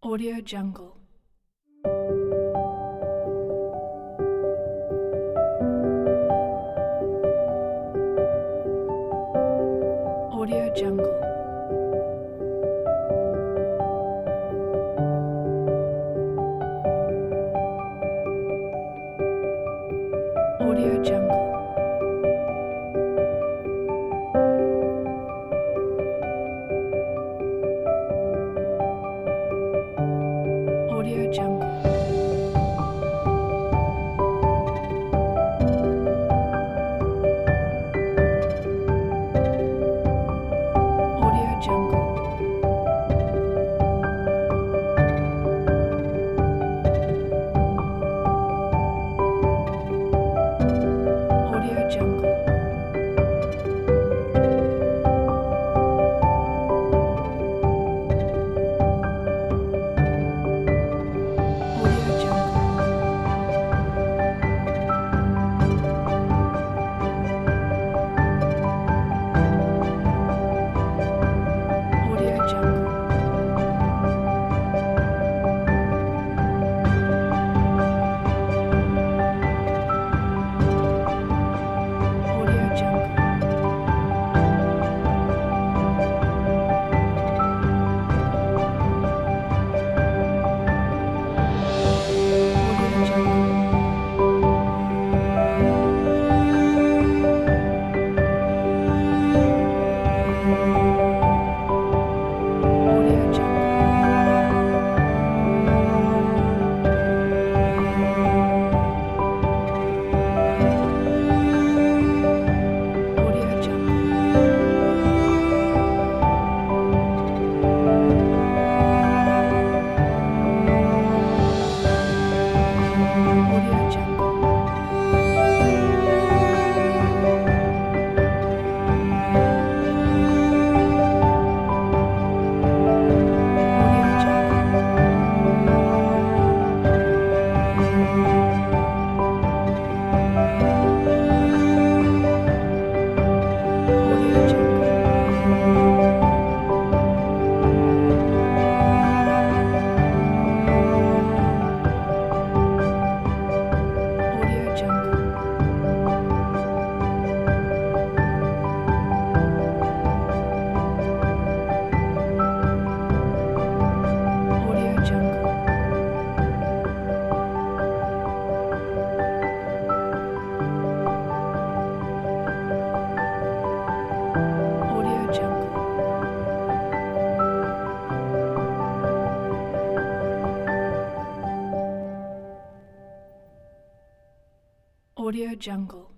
Audio Jungle. Audio Jungle. Audio Jungle. Audio Jungle. Audio Jungle. Audio Jungle. Audio Jungle. Audio Jungle. Audio Jungle. Audio Jungle. Audio Jungle. Audio Jungle. Audio Jungle. Audio Jungle. Audio Jungle. Audio Jungle. Audio Jungle. Audio Jungle. Audio Jungle.